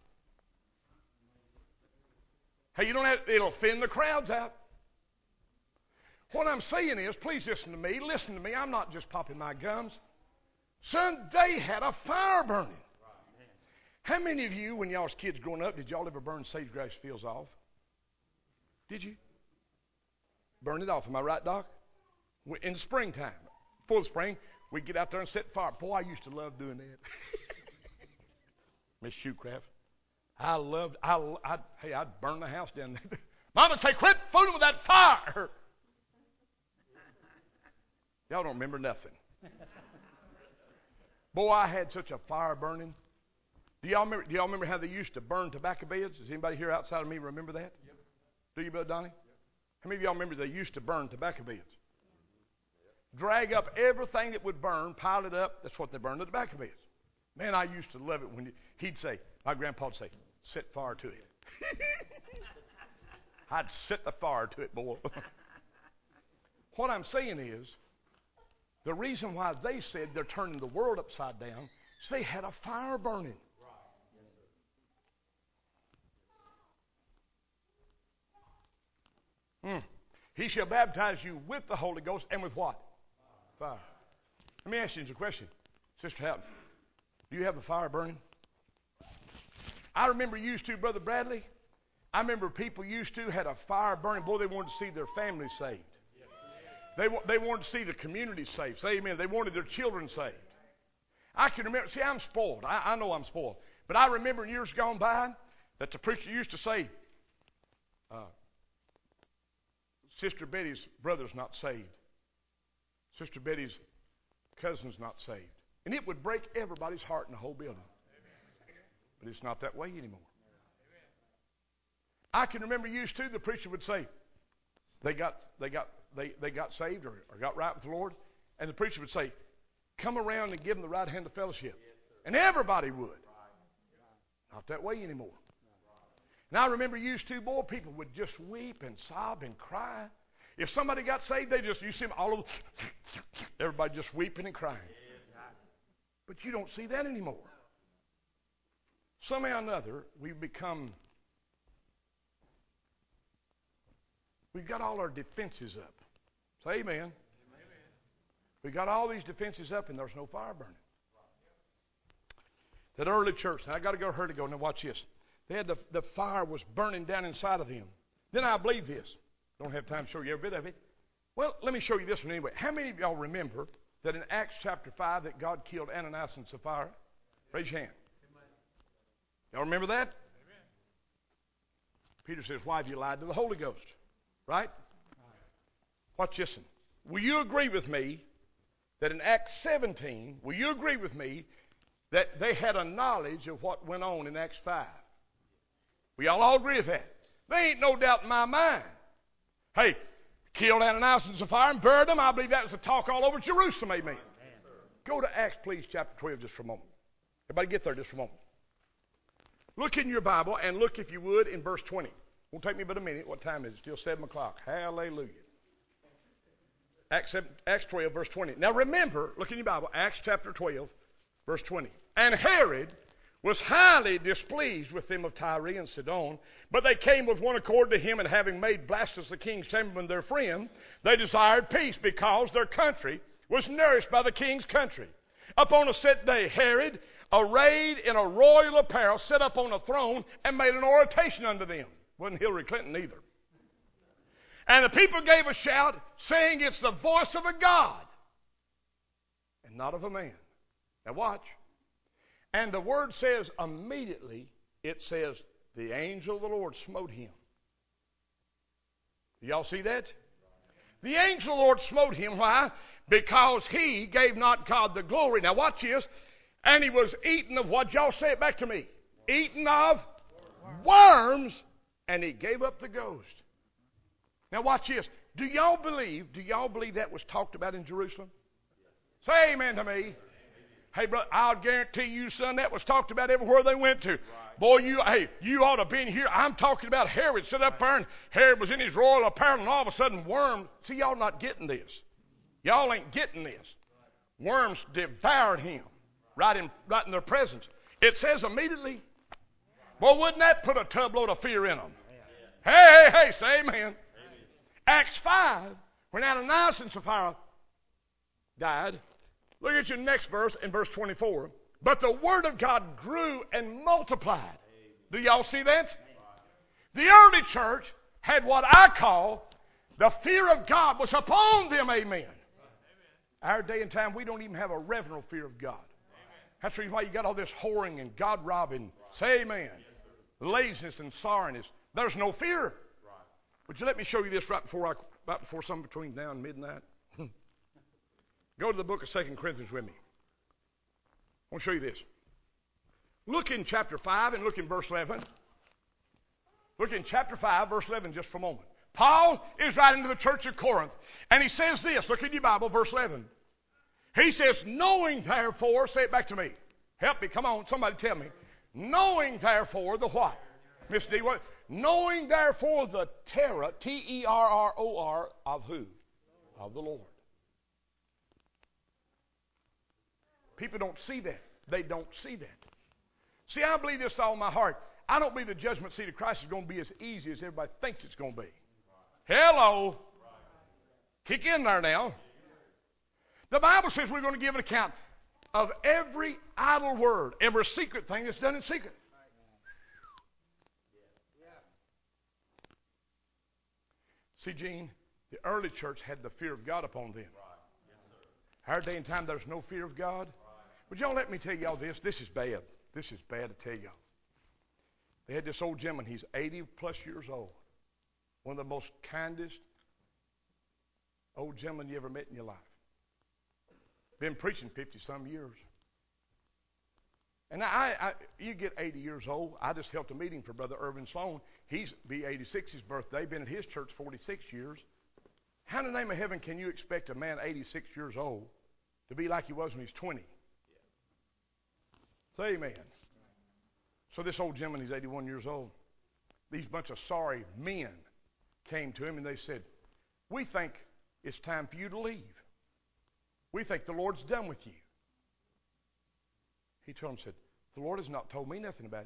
Hey, you don't have, it'll thin the crowds out. What I'm saying is, please listen to me. Listen to me. I'm not just popping my gums. Son, they had a fire burning. How many of you, when y'all was kids growing up, did y'all ever burn sage-grass fields off? Did you? Burn it off. Am I right, Doc? In the springtime, full spring, we'd get out there and set fire. Boy, I used to love doing that. Miss Shoecraft. I'd burn the house down there. Mama would say, quit fooling with that fire. Y'all don't remember nothing. Boy, I had such a fire burning. Do y'all remember how they used to burn tobacco beds? Does anybody here outside of me remember that? Yep. Do you, Brother Donnie? Yep. How many of y'all remember they used to burn tobacco beds? Yep. Drag up everything that would burn, pile it up. That's what they burned the tobacco beds. Man, I used to love it when he'd say, my grandpa would say, set fire to it. I'd set the fire to it, boy. What I'm saying is, the reason why they said they're turning the world upside down is they had a fire burning. He shall baptize you with the Holy Ghost and with what? Fire. Let me ask you a question. Sister Houghton, do you have the fire burning? I remember used to, Brother Bradley. I remember people used to had a fire burning. Boy, they wanted to see their families saved. They wanted to see the community saved. Say amen. They wanted their children saved. I can remember. See, I'm spoiled. I know I'm spoiled. But I remember in years gone by, that the preacher used to say, Sister Betty's brother's not saved. Sister Betty's cousin's not saved. And it would break everybody's heart in the whole building. But it's not that way anymore. I can remember years too, the preacher would say, they got saved or got right with the Lord, and the preacher would say, come around and give them the right hand of fellowship. And everybody would. Not that way anymore. And I remember years too, boy, people would just weep and sob and cry. If somebody got saved, you see them all over, everybody just weeping and crying. But you don't see that anymore. Somehow or another, we've got all our defenses up. Say amen. We've got all these defenses up and there's no fire burning. That early church, now I got to go hurry to go. Now watch this. They had the fire was burning down inside of them. Then I believe this. Don't have time to show you every bit of it. Well, let me show you this one anyway. How many of y'all remember that in Acts chapter 5 that God killed Ananias and Sapphira? Raise your hand. Y'all remember that? Amen. Peter says, why have you lied to the Holy Ghost? Right? Watch this one. Will you agree with me that in Acts 17, will you agree with me that they had a knowledge of what went on in Acts 5? We all agree with that. There ain't no doubt in my mind. Hey, killed Ananias and Sapphira and buried them. I believe that was a talk all over Jerusalem. Amen. Go to Acts, please, chapter 12 just for a moment. Everybody get there just for a moment. Look in your Bible and look, if you would, in verse 20. Won't take me but a minute. What time is it? Still 7 o'clock. Hallelujah. Acts 12, verse 20. Now remember, look in your Bible, Acts chapter 12, verse 20. And Herod was highly displeased with them of Tyre and Sidon, but they came with one accord to him, and having made Blastus the king's chamberlain their friend, they desired peace, because their country was nourished by the king's country. Upon a set day, Herod, arrayed in a royal apparel, sat up on a throne and made an oration unto them. Wasn't Hillary Clinton either. And the people gave a shout, saying, it's the voice of a God and not of a man. Now watch. And the word says, immediately, it says, the angel of the Lord smote him. Y'all see that? The angel of the Lord smote him. Why? Because he gave not God the glory. Now watch this. And he was eaten of what? Y'all say it back to me. Eaten of worms. And he gave up the ghost. Now watch this. Do y'all believe that was talked about in Jerusalem? Say amen to me. Hey, brother, I'll guarantee you, son, that was talked about everywhere they went to. Boy, you ought to have been here. I'm talking about Herod sit up there, and Herod was in his royal apparel, and all of a sudden worms. See, y'all not getting this. Y'all ain't getting this. Worms devoured him right in their presence. It says immediately. Boy, wouldn't that put a tubload of fear in them? Hey, say amen. Acts 5, when Ananias and Sapphira died, look at your next verse in verse 24. But the word of God grew and multiplied. Do y'all see that? The early church had what I call the fear of God was upon them. Amen. Our day and time, we don't even have a reverential fear of God. That's the reason why you got all this whoring and God robbing. Say amen. Laziness and sorrowness. There's no fear. Would you let me show you this right before something between now and midnight? Go to the book of 2 Corinthians with me. I want to show you this. Look in chapter 5 and look in verse 11. Look in chapter 5, verse 11 just for a moment. Paul is writing to the church of Corinth, and he says this. Look in your Bible, verse 11. He says, knowing therefore, say it back to me. Help me, come on, somebody tell me. Knowing therefore the what? Miss D, what? Knowing therefore the terror, T-E-R-R-O-R, of who? Of the Lord. People don't see that. They don't see that. See, I believe this with all my heart. I don't believe the judgment seat of Christ is going to be as easy as everybody thinks it's going to be. Hello. Kick in there now. The Bible says we're going to give an account of every idle word, every secret thing that's done in secret. See, Gene, the early church had the fear of God upon them. Our day and time, there's no fear of God. Would y'all let me tell y'all this? This is bad. This is bad to tell y'all. They had this old gentleman. He's 80 plus years old. One of the most kindest old gentlemen you ever met in your life. Been preaching 50-some years. And you get 80 years old. I just helped a meeting for Brother Irvin Sloan. He's be 86 his birthday. Been at his church 46 years. How in the name of heaven can you expect a man 86 years old to be like he was when he's 20? Say amen. So this old gentleman, he's 81 years old. These bunch of sorry men came to him and they said, we think it's time for you to leave. We think the Lord's done with you. He told them, said, the Lord has not told me nothing about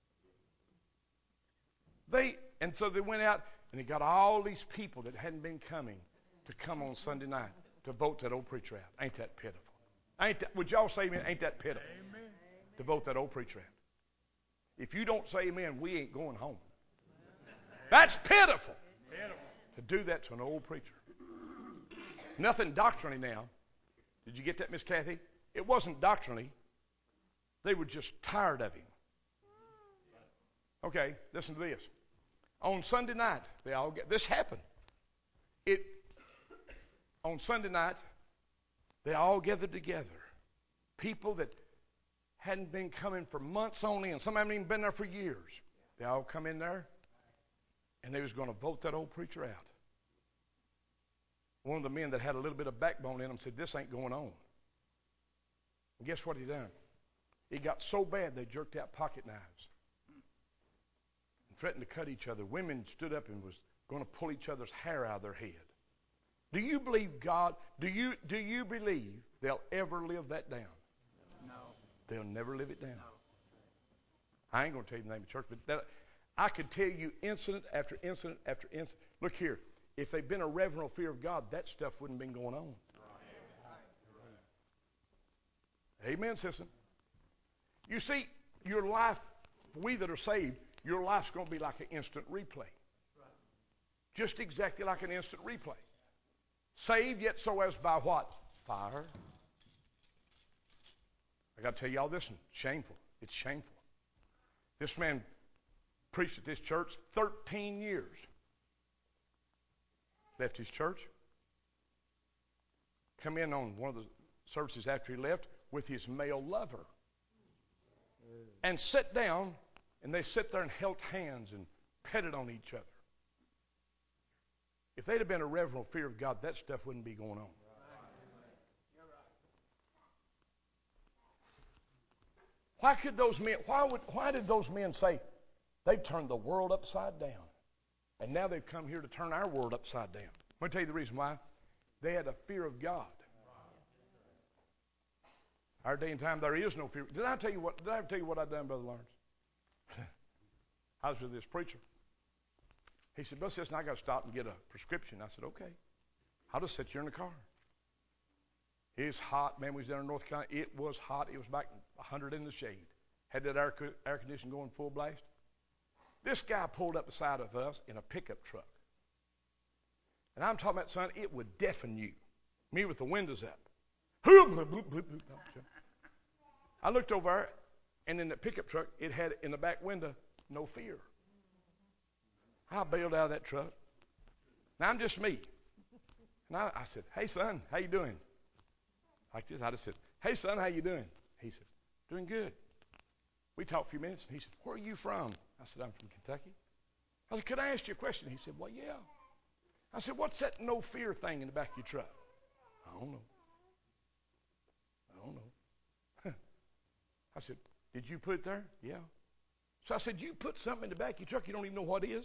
it. So they went out and they got all these people that hadn't been coming to come on Sunday night to vote that old preacher out. Ain't that pitiful? Would y'all say amen? Ain't that pitiful? Amen. To vote that old preacher out. If you don't say amen, we ain't going home. That's pitiful. To do that to an old preacher. Nothing doctrinally now. Did you get that, Miss Kathy? It wasn't doctrinally. They were just tired of him. Okay, listen to this. On Sunday night, this happened. On Sunday night, they all gathered together. People that hadn't been coming for months on end. Some haven't even been there for years. They all come in there, and they was going to vote that old preacher out. One of the men that had a little bit of backbone in him said, this ain't going on. And guess what he done? It got so bad they jerked out pocket knives and threatened to cut each other. Women stood up and was going to pull each other's hair out of their head. Do you believe God? Do you believe they'll ever live that down?
No.
They'll never live it down.
No.
I ain't going to tell you the name of the church, but I could tell you incident after incident after incident. Look here. If they'd been a reverent fear of God, that stuff wouldn't have been going on. Amen, sister. You see, your life, we that are saved, your life's going to be like an instant replay. Just exactly like an instant replay. Saved, yet so as by what? Fire. I got to tell you all this, shameful. It's shameful. This man preached at this church 13 years. Left his church. Come in on one of the services after he left with his male lover. And sit down, and they sit there and held hands and petted on each other. If they'd have been a reverent fear of God, that stuff wouldn't be going on. Why could those men? Why did those men say they've turned the world upside down, and now they've come here to turn our world upside down? I'm going to tell you the reason why. They had a fear of God. Our day and time, there is no fear. Did I ever tell you what I'd done, Brother Lawrence? I was with this preacher. He said, Brother Sisson, I got to stop and get a prescription. I said, okay. I'll just sit you in the car. It's hot. Man, we was down in North Carolina. It was hot. It was back 100 in the shade. Had that air conditioning going full blast. This guy pulled up beside of us in a pickup truck. And I'm talking about, son, it would deafen you. Me with the windows up. I looked over there, and in the pickup truck, it had in the back window, no fear. I bailed out of that truck. Now, I'm just me. And I said, hey, son, how you doing? Like this. I just said, hey, son, how you doing? He said, doing good. We talked a few minutes, and he said, where are you from? I said, I'm from Kentucky. I said, could I ask you a question? He said, well, yeah. I said, what's that no fear thing in the back of your truck? I don't know. I said, did you put it there? Yeah. So I said, you put something in the back of your truck you don't even know what it is?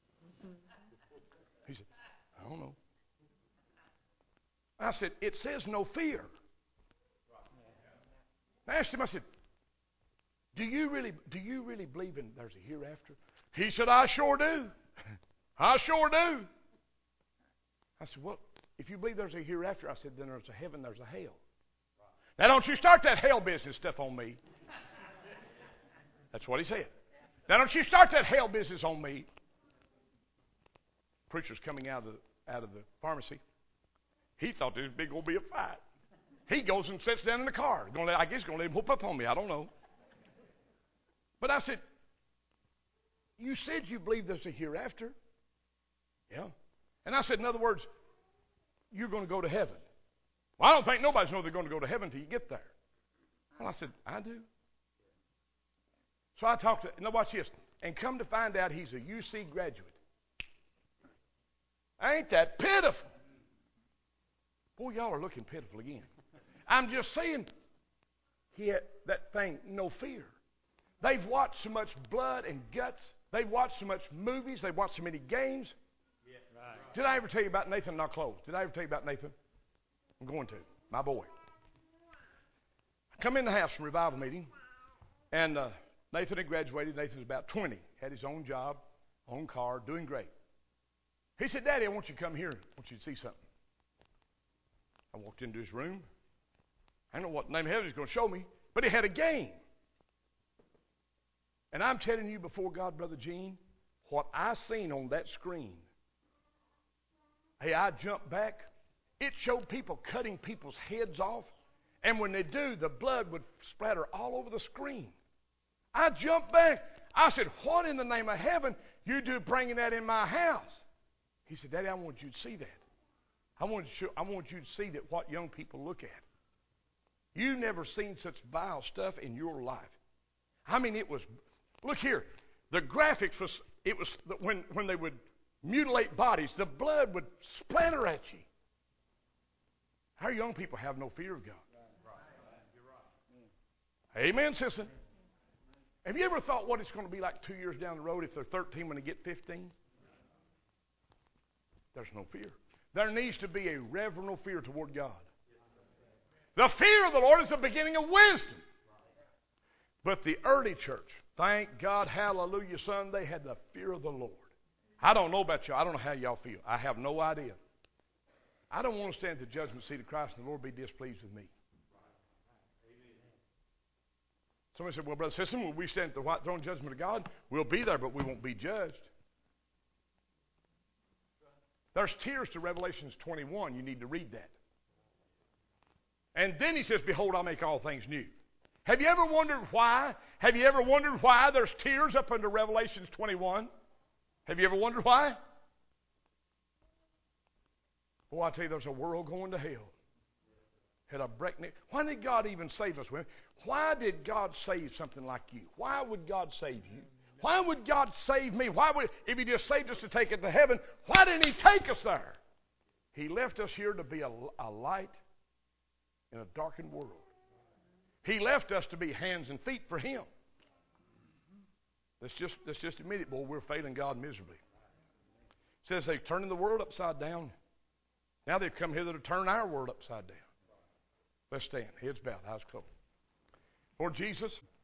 He said, I don't know. I said, it says no fear. I asked him, I said, do you really believe in there's a hereafter? He said, I sure do. I sure do. I said, well, if you believe there's a hereafter, I said, then there's a heaven, there's a hell. Now don't you start that hell business stuff on me. That's what he said. Now don't you start that hell business on me. Preacher's coming out of the pharmacy. He thought there was big going to be a fight. He goes and sits down in the car. I guess he's going to let him whoop up on me. I don't know. But I said, You said you believe there's a hereafter. Yeah. And I said, in other words, you're going to go to heaven. Well, I don't think nobody's know they're going to go to heaven until you get there. Well, I said, I do. So I talked to, now watch this, and come to find out he's a UC graduate. Ain't that pitiful? Boy, y'all are looking pitiful again. I'm just saying, he had that thing, no fear. They've watched so much blood and guts. They've watched so much movies. They've watched so many games.
Yeah, right.
Did I ever tell you about Nathan? And I'll close. Did I ever tell you about Nathan? I'm going to. My boy. I come in the house from revival meeting, and Nathan had graduated. Nathan was about 20. Had his own job, own car, doing great. He said, Daddy, I want you to come here. I want you to see something. I walked into his room. I don't know what name of heaven he's going to show me, but he had a game. And I'm telling you before God, Brother Gene, what I seen on that screen. Hey, I jumped back. It showed people cutting people's heads off. And when they do, the blood would splatter all over the screen. I jumped back. I said, what in the name of heaven you do bringing that in my house? He said, Daddy, I want you to see that. I want you to see that what young people look at. You've never seen such vile stuff in your life. I mean, it was, look here, the graphics was, it was when they would mutilate bodies, the blood would splatter at you. Our young people have no fear of God. Amen, sister. Have you ever thought what it's going to be like 2 years down the road if they're 13 when they get 15? There's no fear. There needs to be a reverential fear toward God. The fear of the Lord is the beginning of wisdom. But the early church, thank God, hallelujah, son, they had the fear of the Lord. I don't know about y'all. I don't know how y'all feel. I have no idea. I don't want to stand at the judgment seat of Christ and the Lord be displeased with me. Somebody said, well, Brother Sisson, will we stand at the white throne judgment of God? We'll be there, but we won't be judged. There's tears to Revelations 21. You need to read that. And then he says, behold, I'll make all things new. Have you ever wondered why? Have you ever wondered why there's tears up under Revelations 21? Have you ever wondered why? Oh, I tell you, there's a world going to hell. Had a breakneck. Why did God even save us, women? Why did God save something like you? Why would God save you? Why would God save me? Why would, if He just saved us to take it to heaven, why didn't He take us there? He left us here to be a light in a darkened world. He left us to be hands and feet for Him. Let's just admit it, boy, we're failing God miserably. It says they're turning the world upside down. Now they've come hither to turn our world upside down. Let's stand. Heads bowed, eyes closed. Lord Jesus,